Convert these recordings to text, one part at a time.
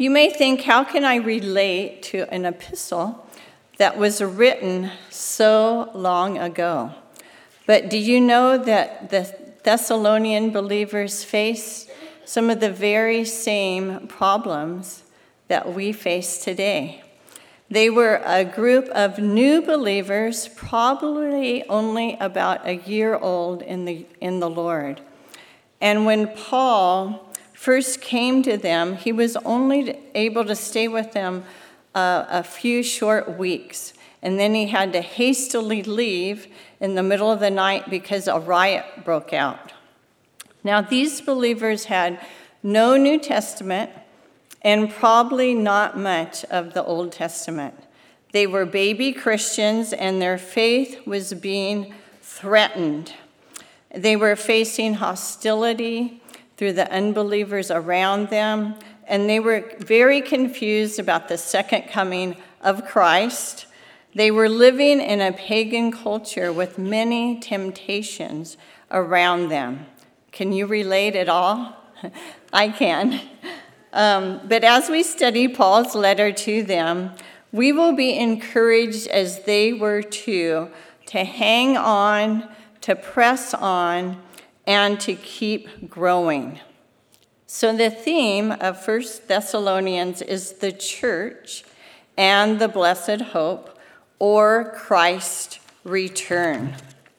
You may think, how can I relate to an epistle that was written so long ago? But do you know that the Thessalonian believers faced some of the very same problems that we face today? They were a group of new believers, probably only about a year old in the Lord. And when Paul first came to them, he was only able to stay with them a few short weeks. And then he had to hastily leave in the middle of the night because a riot broke out. Now, these believers had no New Testament and probably not much of the Old Testament. They were baby Christians, and their faith was being threatened. They were facing hostility through the unbelievers around them, and they were very confused about the second coming of Christ. They were living in a pagan culture with many temptations around them. Can you relate at all? I can. But as we study Paul's letter to them, we will be encouraged, as they were too, to hang on, to press on, and to keep growing. So the theme of 1 Thessalonians is the church and the blessed hope, or Christ's return.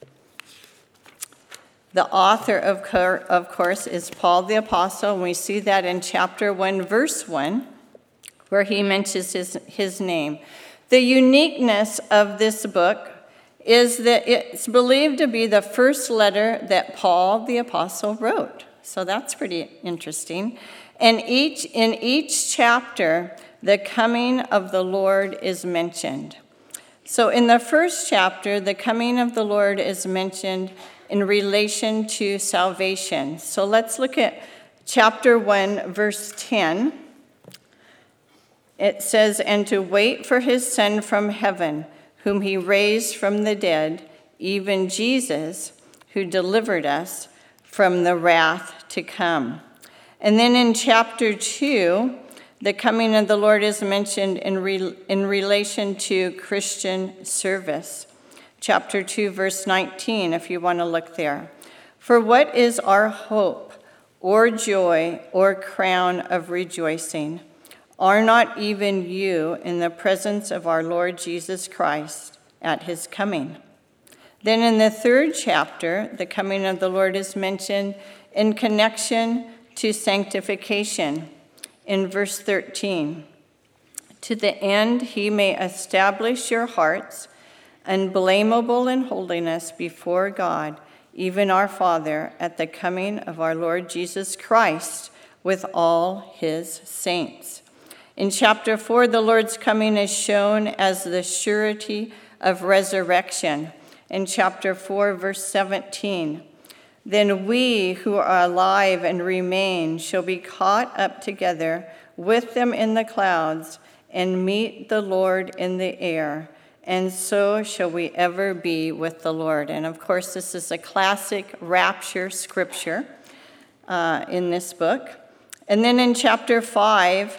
The author, of course, is Paul the Apostle, and we see that in chapter 1, verse 1, where he mentions his name. The uniqueness of this book is that it's believed to be the first letter that Paul the Apostle wrote. So that's pretty interesting. And in each chapter, the coming of the Lord is mentioned. So in the first chapter, the coming of the Lord is mentioned in relation to salvation. So let's look at chapter 1, verse 10. It says, "And to wait for his Son from heaven, whom he raised from the dead, even Jesus, who delivered us from the wrath to come." And then in chapter 2, the coming of the Lord is mentioned in relation to Christian service. Chapter 2, verse 19, if you want to look there. "For what is our hope, or joy, or crown of rejoicing? Are not even you in the presence of our Lord Jesus Christ at his coming?" Then in the third chapter, the coming of the Lord is mentioned in connection to sanctification in verse 13. "To the end he may establish your hearts unblameable in holiness before God, even our Father, at the coming of our Lord Jesus Christ with all his saints." In chapter 4, the Lord's coming is shown as the surety of resurrection. In chapter 4, verse 17, "Then we who are alive and remain shall be caught up together with them in the clouds and meet the Lord in the air. And so shall we ever be with the Lord." And of course, this is a classic rapture scripture in this book. And then in chapter 5,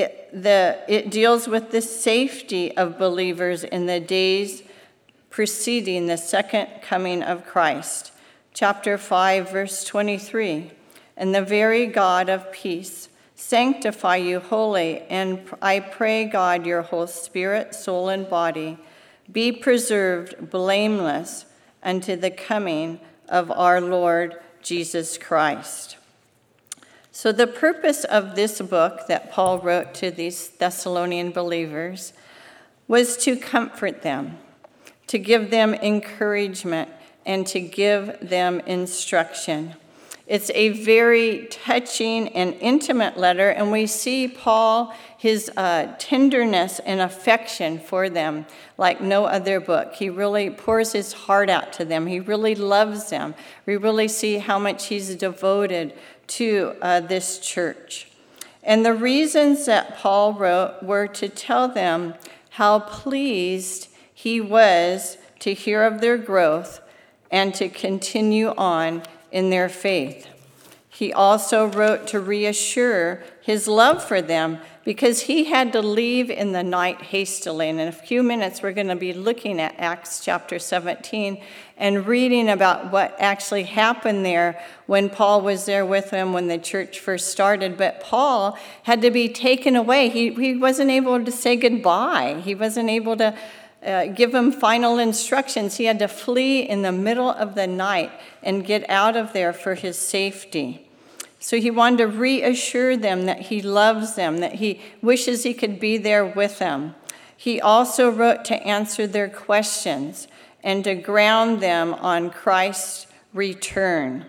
it deals with the safety of believers in the days preceding the second coming of Christ. Chapter 5, verse 23, "And the very God of peace sanctify you wholly, and I pray God your whole spirit, soul, and body be preserved blameless unto the coming of our Lord Jesus Christ." So the purpose of this book that Paul wrote to these Thessalonian believers was to comfort them, to give them encouragement, and to give them instruction. It's a very touching and intimate letter, and we see Paul, his tenderness and affection for them like no other book. He really pours his heart out to them. He really loves them. We really see how much he's devoted to this church. And the reasons that Paul wrote were to tell them how pleased he was to hear of their growth and to continue on in their faith. He also wrote to reassure his love for them because he had to leave in the night hastily. And in a few minutes, we're going to be looking at Acts chapter 17 and reading about what actually happened there when Paul was there with them when the church first started. But Paul had to be taken away. He wasn't able to say goodbye. He wasn't able to give him final instructions. He had to flee in the middle of the night and get out of there for his safety. So he wanted to reassure them that he loves them, that he wishes he could be there with them. He also wrote to answer their questions and to ground them on Christ's return.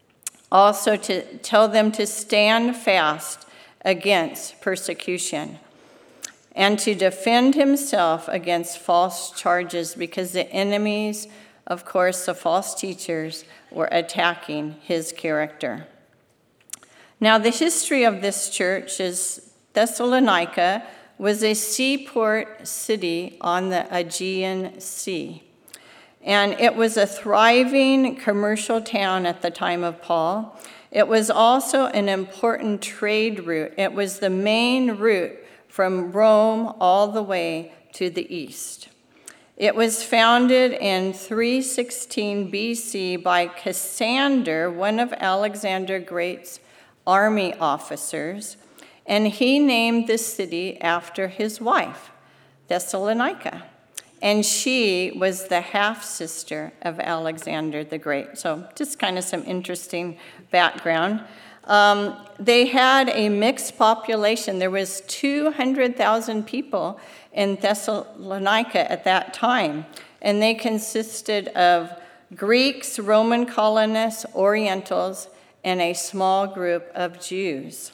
Also to tell them to stand fast against persecution and to defend himself against false charges because the enemies, of course, the false teachers, were attacking his character. Now, the history of this church is Thessalonica was a seaport city on the Aegean Sea. And it was a thriving commercial town at the time of Paul. It was also an important trade route. It was the main route from Rome all the way to the east. It was founded in 316 BC by Cassander, one of Alexander Great's army officers, and he named the city after his wife, Thessalonica. And she was the half-sister of Alexander the Great. So just kind of some interesting background. They had a mixed population. There was 200,000 people in Thessalonica at that time, and they consisted of Greeks, Roman colonists, Orientals, and a small group of Jews.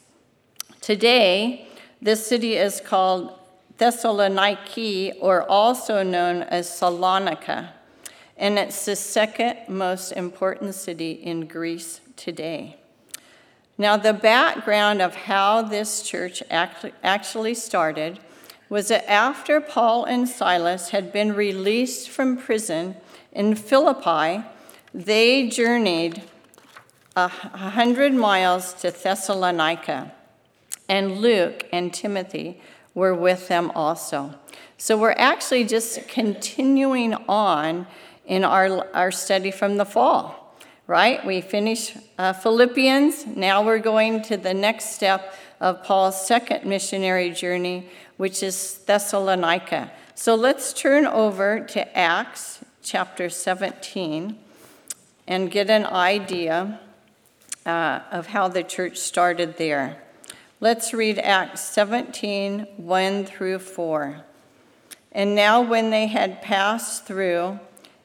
Today, this city is called Thessaloniki, or also known as Salonika, and it's the second most important city in Greece today. Now, the background of how this church actually started was that after Paul and Silas had been released from prison in Philippi, they journeyed 100 miles to Thessalonica, and Luke and Timothy were with them also. So we're actually just continuing on in our study from the fall, right? We finished Philippians. Now we're going to the next step of Paul's second missionary journey, which is Thessalonica. So let's turn over to Acts chapter 17 and get an idea of how the church started there. Let's read Acts 17, 1 through 4. And now when they had passed through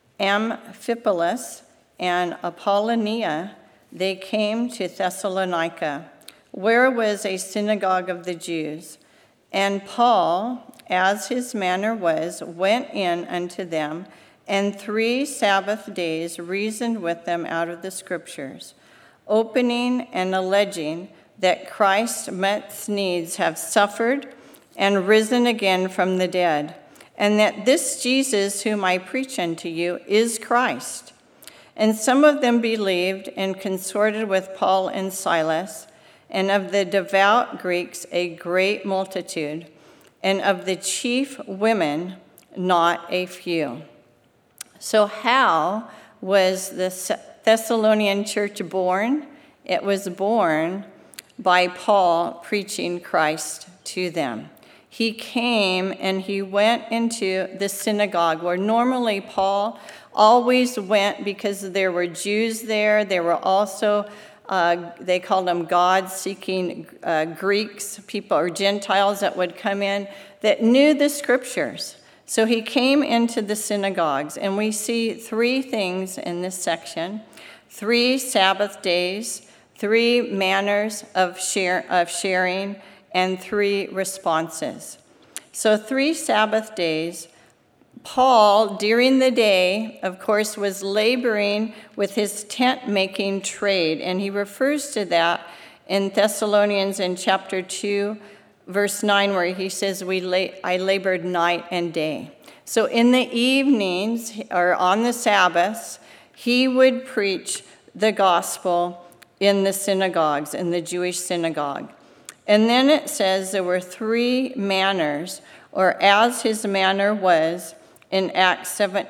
Amphipolis and Apollonia, they came to Thessalonica, where was a synagogue of the Jews. And Paul, as his manner was, went in unto them, and 3 Sabbath days reasoned with them out of the Scriptures, opening and alleging that Christ must needs have suffered and risen again from the dead, and that this Jesus whom I preach unto you is Christ. And some of them believed and consorted with Paul and Silas, and of the devout Greeks a great multitude, and of the chief women not a few. So how was the Thessalonian church born? It was born by Paul preaching Christ to them. He came and he went into the synagogue where normally Paul always went because there were Jews there. There were also, they called them God-seeking Greeks, people or Gentiles that would come in that knew the Scriptures. So he came into the synagogues, and we see 3 things in this section: 3 Sabbath days, 3 manners of sharing, and 3 responses. So 3 Sabbath days. Paul, during the day, of course, was laboring with his tent-making trade, and he refers to that in Thessalonians in chapter 2, verse 9, where he says, I labored night and day. So in the evenings, or on the Sabbaths, he would preach the gospel in the synagogues, in the Jewish synagogue. And then it says there were 3 manners, or as his manner was, in Acts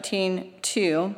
17:2.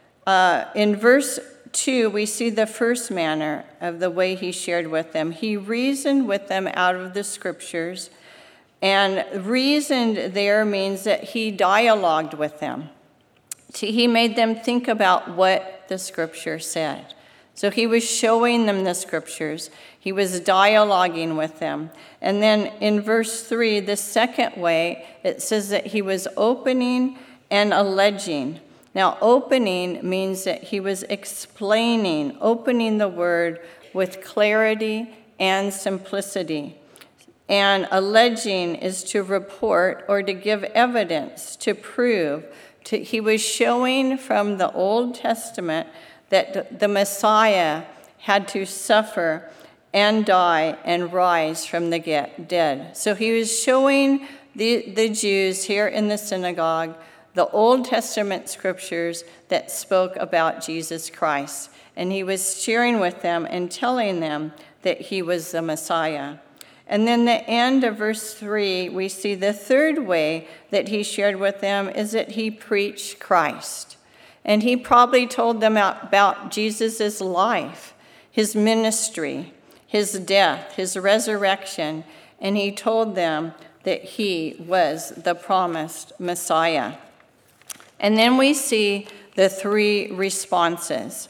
In verse 2, we see the first manner of the way he shared with them. He reasoned with them out of the scriptures, and reasoned there means that he dialogued with them. He made them think about what the scripture said. So he was showing them the scriptures. He was dialoguing with them. And then in verse 3, the second way, it says that he was opening and alleging. Now, opening means that he was explaining, opening the word with clarity and simplicity. And alleging is to report or to give evidence, to prove. He was showing from the Old Testament that the Messiah had to suffer and die and rise from the dead. So he was showing the Jews here in the synagogue the Old Testament scriptures that spoke about Jesus Christ. And he was sharing with them and telling them that he was the Messiah. And then the end of verse 3, we see the third way that he shared with them is that he preached Christ. And he probably told them about Jesus' life, his ministry, his death, his resurrection, and he told them that he was the promised Messiah. And then we see the 3 responses.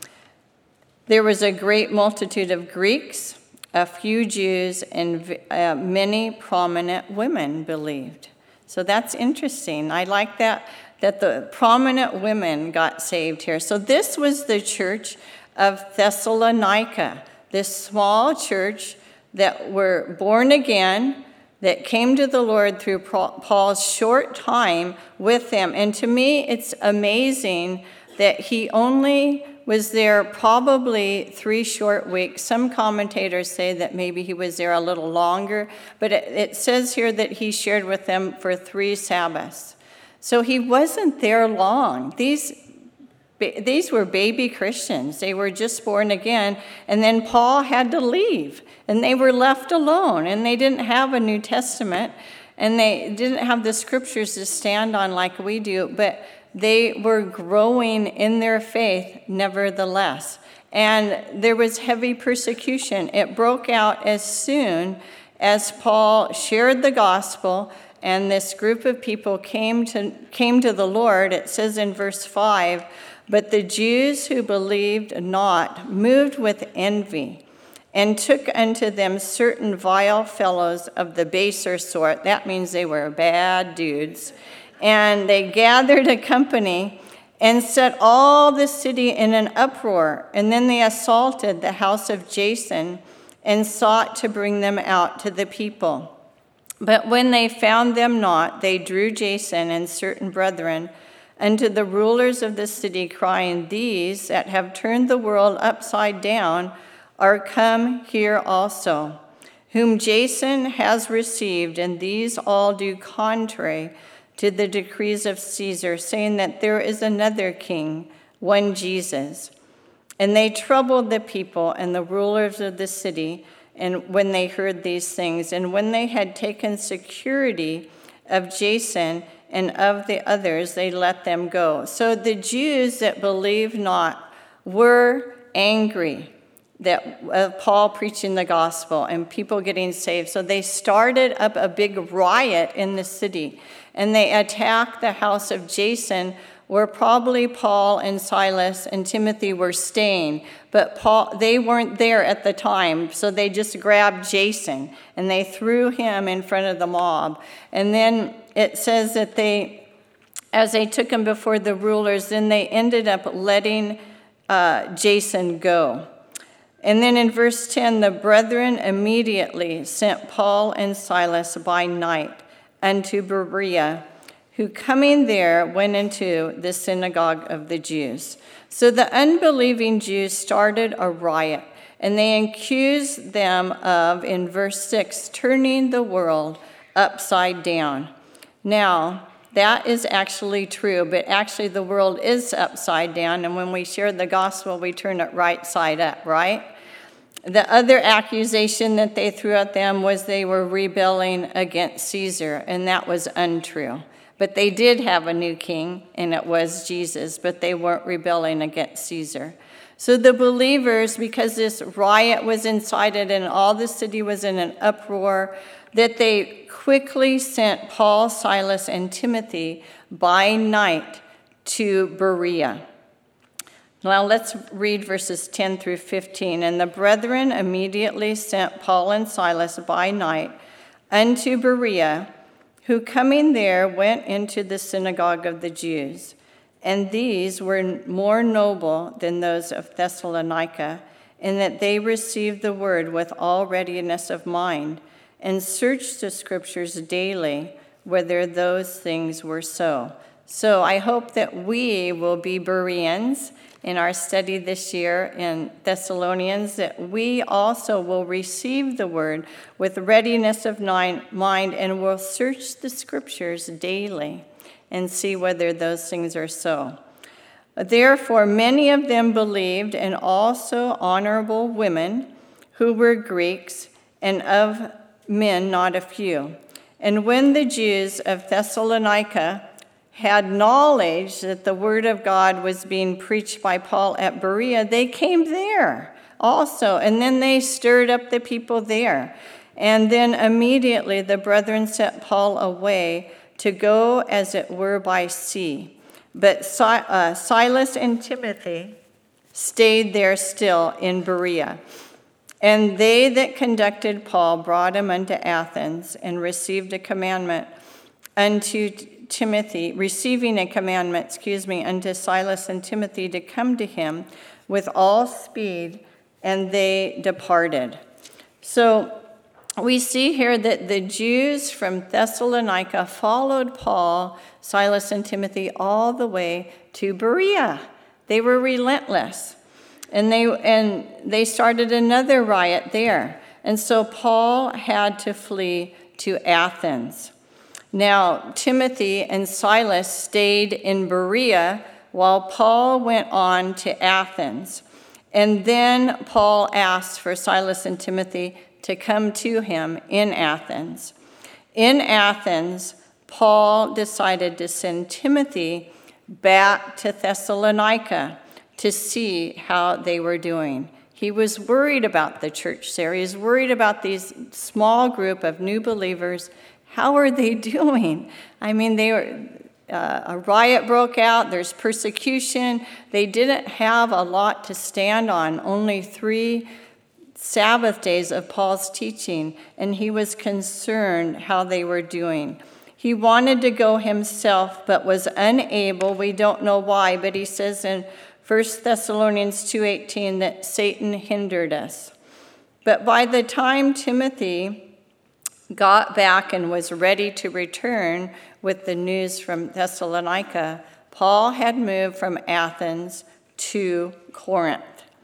There was a great multitude of Greeks, a few Jews, and many prominent women believed. So that's interesting. I like that the prominent women got saved here. So this was the church of Thessalonica, this small church that were born again, that came to the Lord through Paul's short time with them. And to me, it's amazing that he only was there probably 3 short weeks. Some commentators say that maybe he was there a little longer, but it says here that he shared with them for 3 Sabbaths. So he wasn't there long. These were baby Christians. They were just born again, and then Paul had to leave, and they were left alone, and they didn't have a New Testament, and they didn't have the scriptures to stand on like we do, but they were growing in their faith nevertheless. And there was heavy persecution. It broke out as soon as Paul shared the gospel, and this group of people came to the Lord. It says in verse 5, "But the Jews who believed not, moved with envy, and took unto them certain vile fellows of the baser sort." That means they were bad dudes. "And they gathered a company and set all the city in an uproar. And then they assaulted the house of Jason and sought to bring them out to the people. But when they found them not, they drew Jason and certain brethren unto the rulers of the city, crying, These that have turned the world upside down are come here also, whom Jason has received, and these all do contrary to the decrees of Caesar, saying that there is another king, one Jesus. And they troubled the people and the rulers of the city, and when they heard these things, and when they had taken security of Jason and of the others, they let them go." So the Jews that believed not were angry that Paul preaching the gospel and people getting saved. So they started up a big riot in the city, and they attacked the house of Jason, where probably Paul and Silas and Timothy were staying. But they weren't there at the time, so they just grabbed Jason, and they threw him in front of the mob. And then it says that as they took him before the rulers, then they ended up letting Jason go. And then in verse 10, the brethren immediately sent Paul and Silas by night unto Berea, who coming there went into the synagogue of the Jews. So the unbelieving Jews started a riot, and they accused them of, in verse 6, turning the world upside down. Now, that is actually true, but actually the world is upside down, and when we share the gospel, we turn it right side up, right? The other accusation that they threw at them was they were rebelling against Caesar, and that was untrue. But they did have a new king, and it was Jesus, but they weren't rebelling against Caesar. So the believers, because this riot was incited and all the city was in an uproar, that they quickly sent Paul, Silas, and Timothy by night to Berea. Now let's read verses 10 through 15. And the brethren immediately sent Paul and Silas by night unto Berea, who coming there went into the synagogue of the Jews. And these were more noble than those of Thessalonica, in that they received the word with all readiness of mind, and searched the scriptures daily whether those things were so. So I hope that we will be Bereans in our study this year in Thessalonians, that we also will receive the word with readiness of mind and will search the scriptures daily and see whether those things are so. Therefore, many of them believed, and also honorable women who were Greeks, and of men not a few. And when the Jews of Thessalonica had knowledge that the word of God was being preached by Paul at Berea, they came there also, and then they stirred up the people there. And then immediately the brethren sent Paul away to go as it were by sea. But Silas and Timothy stayed there still in Berea. And they that conducted Paul brought him unto Athens, and received a commandment unto Timothy, receiving a commandment, unto Silas and Timothy to come to him with all speed, and they departed. So we see here that the Jews from Thessalonica followed Paul, Silas, and Timothy all the way to Berea. They were relentless. And they started another riot there. And so Paul had to flee to Athens. Now, Timothy and Silas stayed in Berea while Paul went on to Athens. And then Paul asked for Silas and Timothy to come to him in Athens. In Athens, Paul decided to send Timothy back to Thessalonica to see how they were doing. He was worried about the church there. He was worried about these small group of new believers. How are they doing? I mean, a riot broke out. There's persecution. They didn't have a lot to stand on, only 3 Sabbath days of Paul's teaching, and he was concerned how they were doing. He wanted to go himself, but was unable. We don't know why, but he says in 1 Thessalonians 2:18 that Satan hindered us. But by the time Timothy got back and was ready to return with the news from Thessalonica, Paul had moved from Athens to Corinth.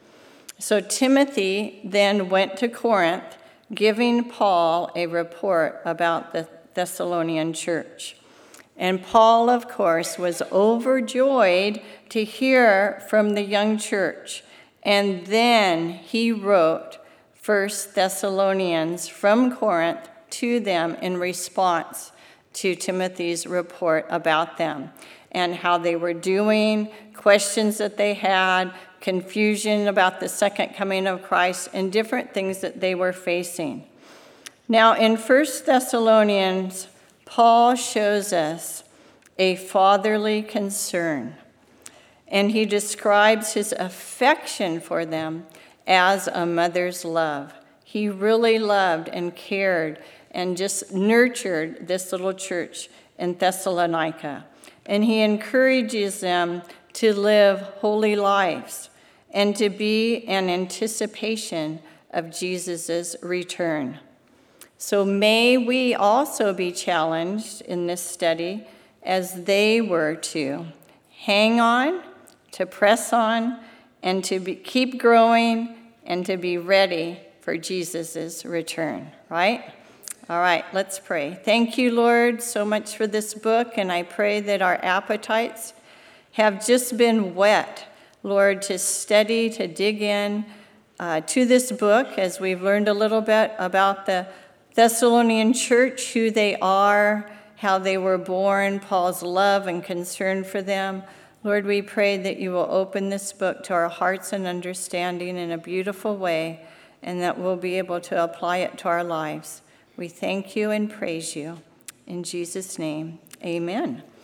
So Timothy then went to Corinth, giving Paul a report about the Thessalonian church. And Paul, of course, was overjoyed to hear from the young church. And then he wrote 1 Thessalonians from Corinth to them in response to Timothy's report about them and how they were doing, questions that they had, confusion about the second coming of Christ, and different things that they were facing. Now, in 1 Thessalonians, Paul shows us a fatherly concern, and he describes his affection for them as a mother's love. He really loved and cared and just nurtured this little church in Thessalonica. And he encourages them to live holy lives and to be in anticipation of Jesus' return. So may we also be challenged in this study as they were to hang on, to press on, and to keep growing and to be ready for Jesus' return, right? All right, let's pray. Thank you, Lord, so much for this book, and I pray that our appetites have just been whet, Lord, to study, to dig in, to this book as we've learned a little bit about the Thessalonian church, who they are, how they were born, Paul's love and concern for them. Lord, we pray that you will open this book to our hearts and understanding in a beautiful way, and that we'll be able to apply it to our lives. We thank you and praise you. In Jesus' name, amen.